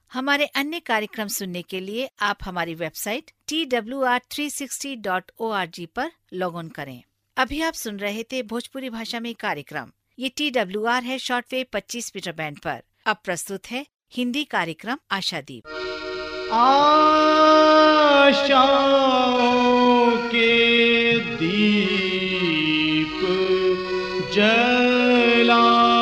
हमारे अन्य कार्यक्रम सुनने के लिए आप हमारी वेबसाइट twr360.org पर लॉग ऑन करें। अभी आप सुन रहे थे भोजपुरी भाषा में कार्यक्रम। ये TWR है शॉर्टवेव 25 मीटर बैंड पर। अब प्रस्तुत है हिंदी कार्यक्रम आशादीप। आशाओं के दीप जला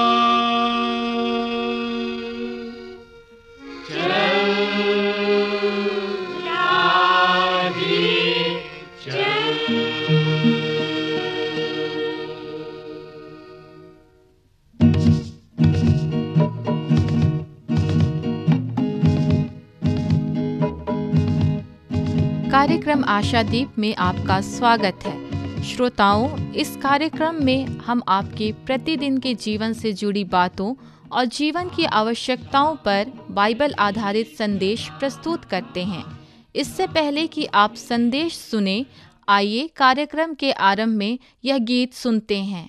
कार्यक्रम आशादीप में आपका स्वागत है। श्रोताओं, इस कार्यक्रम में हम आपके प्रतिदिन के जीवन से जुड़ी बातों और जीवन की आवश्यकताओं पर बाइबल आधारित संदेश प्रस्तुत करते हैं। इससे पहले कि आप संदेश सुने, आइए कार्यक्रम के आरंभ में यह गीत सुनते हैं।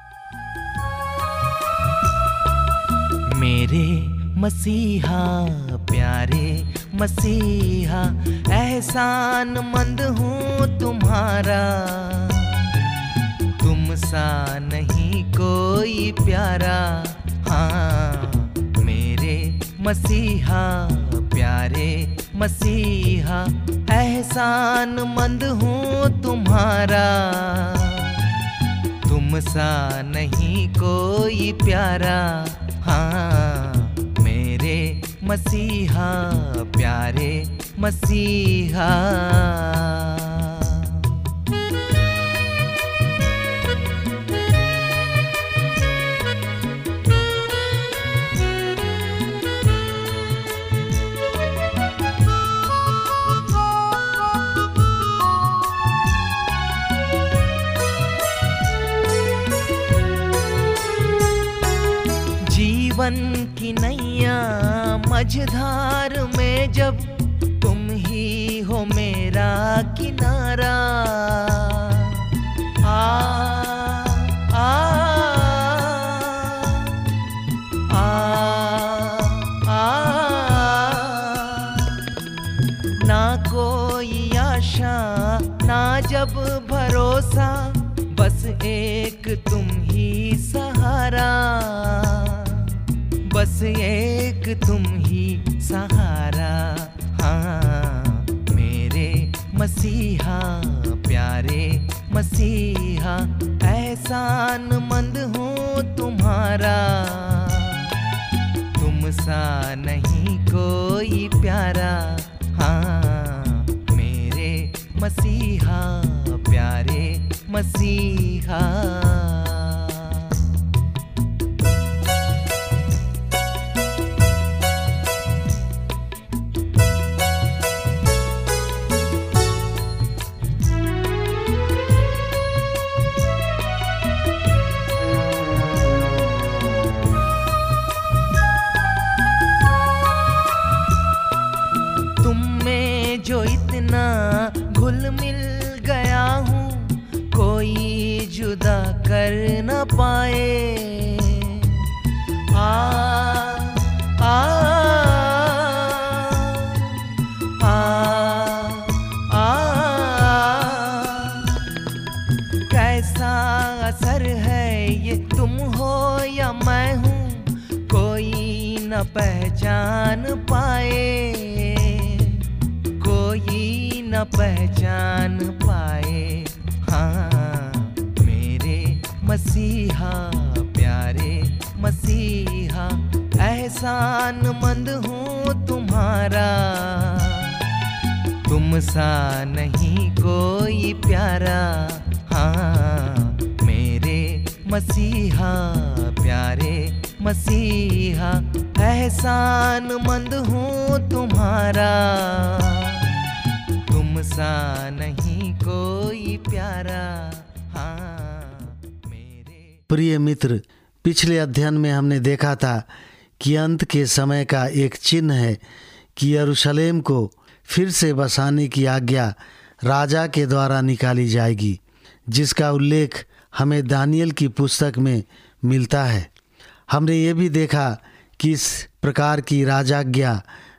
मेरे मसीहा प्यारे मसीहा, एहसान मंद हूँ तुम्हारा, तुम सा नहीं कोई प्यारा। हाँ मेरे मसीहा प्यारे मसीहा, एहसान मंद हूँ तुम्हारा, तुम सा नहीं कोई प्यारा। हाँ मेरे मसीहा प्यारे मसीहा। जीवन की नैया मझधार में जब तुम ही हो मेरा किनारा। आ आ आ आ ना कोई आशा ना जब भरोसा, बस एक तुम ही सहारा, बस एक तुम ही सहारा। हाँ मेरे मसीहा प्यारे मसीहा, एहसान मंद हूँ तुम्हारा, तुम सा नहीं कोई प्यारा। हाँ मेरे मसीहा प्यारे मसीहा। जो इतना घुल मिल गया हूँ, कोई जुदा कर न पाए। आ आ आ आ कैसा असर है ये, तुम हो या मैं हूँ, कोई न पहचान पाए, कोई न पहचान पाए। हाँ मेरे मसीहा प्यारे मसीहा, एहसान मंद हूँ तुम्हारा, तुम सा नहीं कोई प्यारा। हाँ मेरे मसीहा प्यारे मसीहा, एहसान मंद हूँ तुम्हारा, तुम सा नहीं कोई प्यारा। हाँ मेरे प्रिय मित्र, पिछले अध्ययन में हमने देखा था कि अंत के समय का एक चिन्ह है कि यरूशलेम को फिर से बसाने की आज्ञा राजा के द्वारा निकाली जाएगी, जिसका उल्लेख हमें दानियल की पुस्तक में मिलता है। हमने ये भी देखा कि इस प्रकार की राजाज्ञा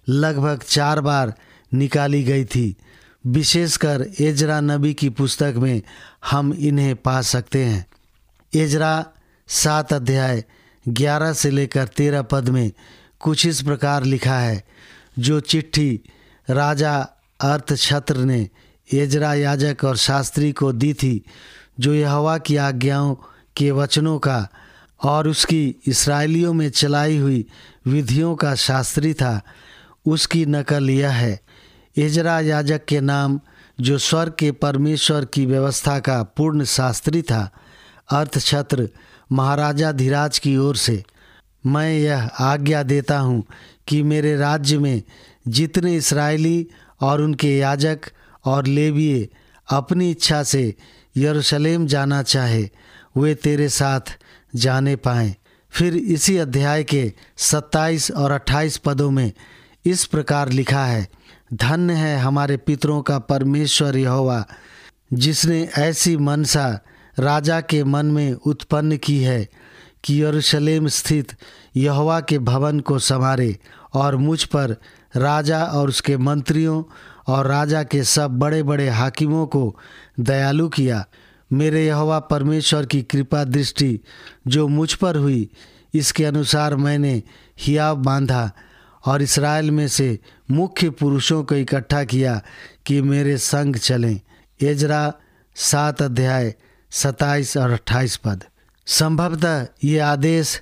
लगभग 4 बार निकाली गई थी। विशेषकर एजरा नबी की पुस्तक में हम इन्हें पा सकते हैं। एजरा 7 अध्याय 11 से लेकर 13 पद में कुछ इस प्रकार लिखा है। जो चिट्ठी राजा अर्थक्षत्र ने एजरा याजक और शास्त्री को दी थी, जो यहोवा की आज्ञाओं के वचनों का और उसकी इस्राएलियों में चलाई हुई विधियों का शास्त्री था, उसकी नकल यह है। एजरा याजक के नाम, जो स्वर्ग के परमेश्वर की व्यवस्था का पूर्ण शास्त्री था, अर्थक्षत्र महाराजा धीराज की ओर से मैं यह आज्ञा देता हूँ कि मेरे राज्य में जितने इस्राएली और उनके याजक और लेवीय अपनी इच्छा से यरूशलेम जाना चाहे, वे तेरे साथ जाने पाएं। फिर इसी अध्याय के 27 और 28 पदों में इस प्रकार लिखा है। धन्य है हमारे पितरों का परमेश्वर यहोवा, जिसने ऐसी मनसा राजा के मन में उत्पन्न की है कि यरूशलेम स्थित यहोवा के भवन को संवारे और मुझ पर राजा और उसके मंत्रियों और राजा के सब बड़े बड़े हाकिमों को दयालु किया। मेरे यहोवा परमेश्वर की कृपा दृष्टि जो मुझ पर हुई, इसके अनुसार मैंने हियाव बांधा और इस्राएल में से मुख्य पुरुषों को इकट्ठा किया कि मेरे संग चलें। एजरा 7 अध्याय 27 और 28 पद। संभवतः ये आदेश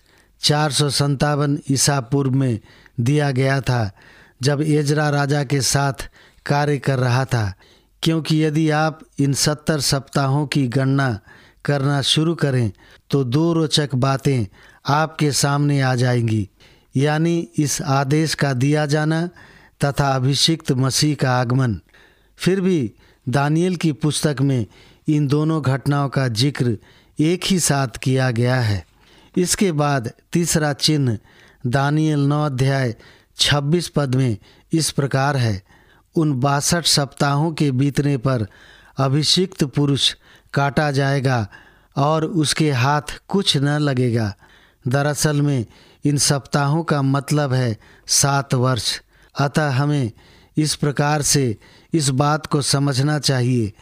457 ईसा पूर्व में दिया गया था, जब एजरा राजा के साथ कार्य कर रहा था, क्योंकि यदि आप इन 70 सप्ताहों की गणना करना शुरू करें तो 2 रोचक बातें आपके सामने आ जाएंगी, यानी इस आदेश का दिया जाना तथा अभिषिक्त मसीह का आगमन। फिर भी दानियल की पुस्तक में इन दोनों घटनाओं का जिक्र एक ही साथ किया गया है। इसके बाद तीसरा चिन्ह दानियल 9 अध्याय 26 पद में इस प्रकार है। उन 62 सप्ताहों के बीतने पर अभिषिक्त पुरुष काटा जाएगा और उसके हाथ कुछ न लगेगा। दरअसल में इन सप्ताहों का मतलब है 7 वर्ष। अतः हमें इस प्रकार से इस बात को समझना चाहिए।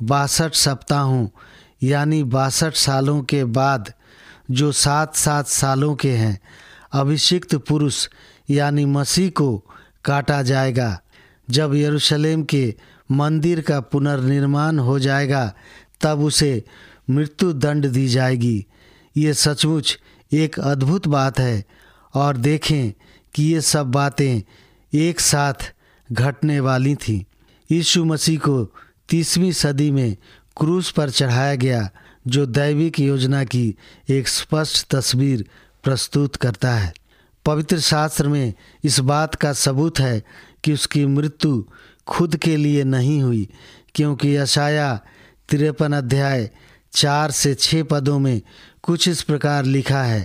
62 सप्ताहों यानी 62 सालों के बाद जो 7-7 सालों के हैं, अभिषिक्त पुरुष यानी मसीह को काटा जाएगा। जब यरूशलेम के मंदिर का पुनर्निर्माण हो जाएगा, तब उसे मृत्यु दंड दी जाएगी। ये सचमुच एक अद्भुत बात है। और देखें कि ये सब बातें एक साथ घटने वाली थीं। यीशु मसीह को 30वीं सदी में क्रूस पर चढ़ाया गया, जो दैविक योजना की एक स्पष्ट तस्वीर प्रस्तुत करता है। पवित्र शास्त्र में इस बात का सबूत है कि उसकी मृत्यु खुद के लिए नहीं हुई, क्योंकि यशाया 53 अध्याय 4 से 6 पदों में कुछ इस प्रकार लिखा है।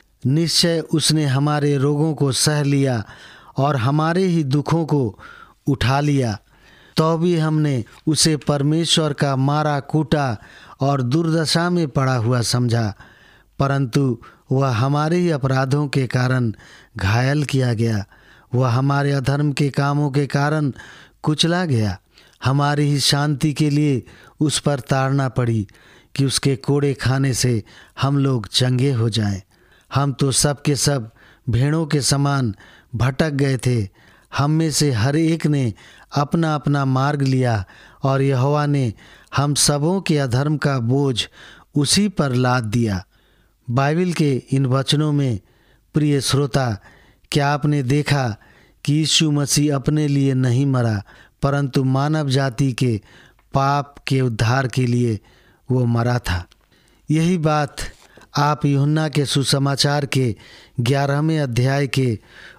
निश्चय उसने हमारे रोगों को सह लिया और हमारे ही दुखों को उठा लिया, तो भी हमने उसे परमेश्वर का मारा कूटा और दुर्दशा में पड़ा हुआ समझा, परंतु वह हमारे ही अपराधों के कारण घायल किया गया, वह हमारे अधर्म के कामों के कारण कुचला गया। हमारी ही शांति के लिए उस पर ताड़ना पड़ी कि उसके कोड़े खाने से हम लोग चंगे हो जाएं। हम तो सब के सब भेड़ों के समान भटक गए थे, हम में से हर एक ने अपना अपना मार्ग लिया और यहोवा ने हम सबों के अधर्म का बोझ उसी पर लाद दिया। बाइबल के इन वचनों में प्रिय श्रोता, क्या आपने देखा कि यीशु मसीह अपने लिए नहीं मरा, परंतु मानव जाति के पाप के उद्धार के लिए वो मरा था। यही बात आप यूहन्ना के सुसमाचार के 11वें अध्याय के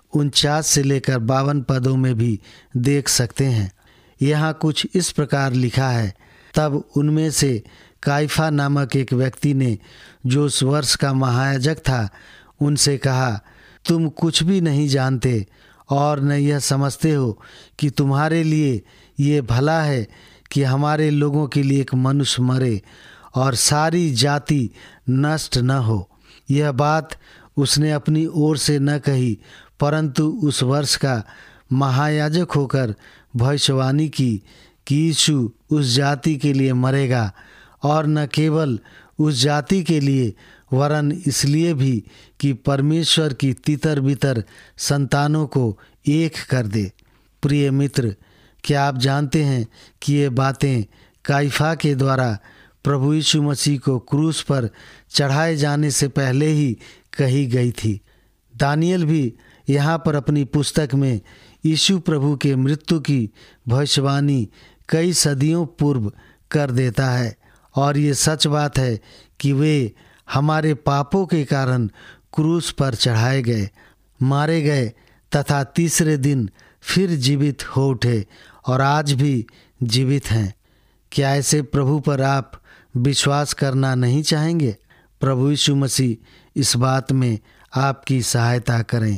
49 से लेकर 52 पदों में भी देख सकते हैं। यहाँ कुछ इस प्रकार लिखा है। तब उनमें से काइफा नामक एक व्यक्ति ने, जो उस वर्ष का महायाजक था, उनसे कहा, तुम कुछ भी नहीं जानते और न यह समझते हो कि तुम्हारे लिए ये भला है कि हमारे लोगों के लिए एक मनुष्य मरे और सारी जाति नष्ट न हो। यह बात उसने अपनी ओर से न कही, परंतु उस वर्ष का महायाजक होकर भविष्यवाणी की कि यीशु उस जाति के लिए मरेगा, और न केवल उस जाति के लिए वरन इसलिए भी कि परमेश्वर की तितर बितर संतानों को एक कर दे। प्रिय मित्र, क्या आप जानते हैं कि ये बातें काइफा के द्वारा प्रभु यीशु मसीह को क्रूस पर चढ़ाए जाने से पहले ही कही गई थी। दानियल भी यहाँ पर अपनी पुस्तक में यीशु प्रभु के मृत्यु की भविष्यवाणी कई सदियों पूर्व कर देता है, और ये सच बात है कि वे हमारे पापों के कारण क्रूस पर चढ़ाए गए, मारे गए तथा तीसरे दिन फिर जीवित हो उठे और आज भी जीवित हैं। क्या ऐसे प्रभु पर आप विश्वास करना नहीं चाहेंगे? प्रभु यीशु मसीह इस बात में आपकी सहायता करें।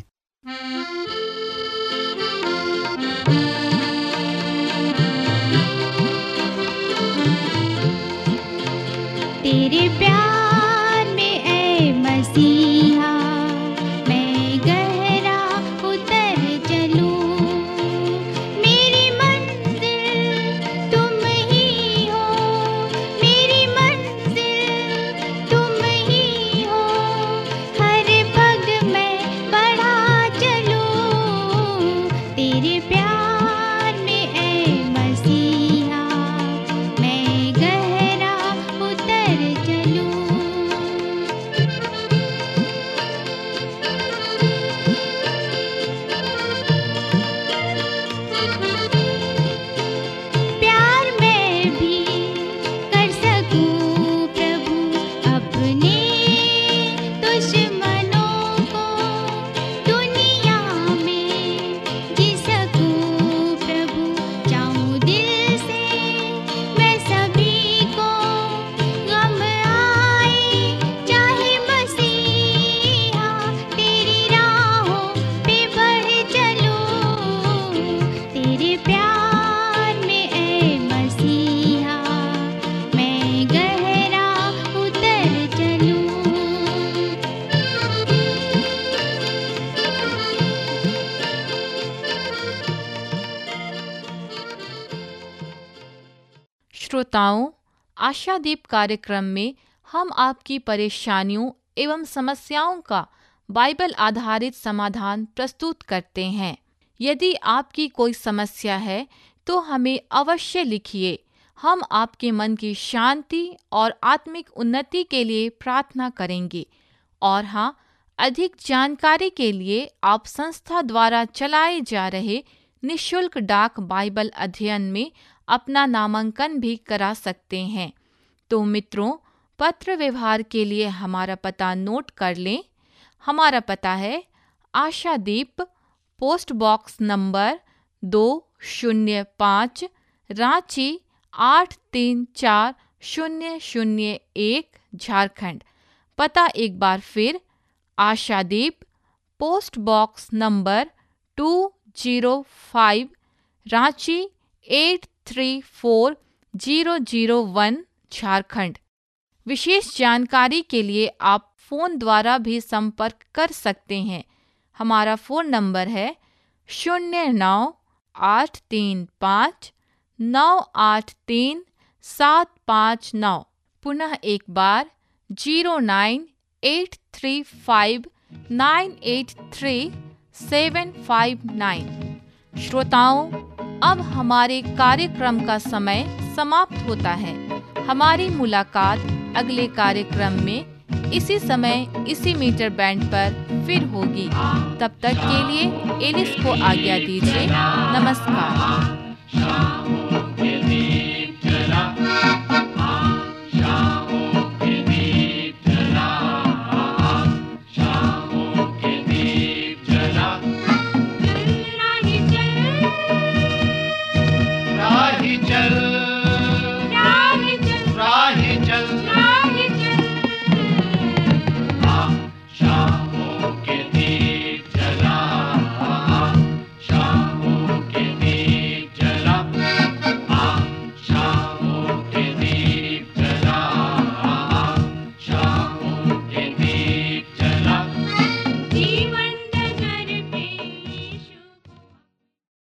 तेरे प्यार में ऐ मसीहा मैं गहरा उतर चलूं, मेरी मंजिल तुम ही हो, मेरी मंजिल तुम ही हो, हर पग मैं बढ़ा चलूं, तेरे प्यार में ऐ मसीहा मैं गहरा उतर चलूं। प्यार मैं भी कर सकूं प्रभु अपने दुश्मनों को, दुनिया में जी सकूं प्रभु चाहूं दिल से मैं सभी को, गम आए चाहे मसीहा तेरी राहों पे बढ़ चलूं, तेरे प्यार में ऐ मसीहा मैं गहरा उतर चलूं। श्रोताओं, आशादीप कार्यक्रम में हम आपकी परेशानियों एवं समस्याओं का बाइबल आधारित समाधान प्रस्तुत करते हैं। यदि आपकी कोई समस्या है तो हमें अवश्य लिखिए। हम आपके मन की शांति और आत्मिक उन्नति के लिए प्रार्थना करेंगे। और हाँ, अधिक जानकारी के लिए आप संस्था द्वारा चलाए जा रहे निःशुल्क डाक बाइबल अध्ययन में अपना नामांकन भी करा सकते हैं। तो मित्रों, पत्र व्यवहार के लिए हमारा पता नोट कर लें। हमारा पता है Ashadeep, post box number 205, Ranchi 834001, Jharkhand. पता एक बार फिर, Ashadeep, post box number 205, Ranchi 834001, Jharkhand. विशेष जानकारी के लिए आप फ़ोन द्वारा भी संपर्क कर सकते हैं। हमारा फ़ोन नंबर है 09835983 पुनः एक बार 09835983759। श्रोताओं, अब हमारे कार्यक्रम का समय समाप्त होता है। हमारी मुलाकात अगले कार्यक्रम में इसी समय इसी मीटर बैंड पर फिर होगी। तब तक के लिए एलिस को आज्ञा दीजिए। नमस्कार।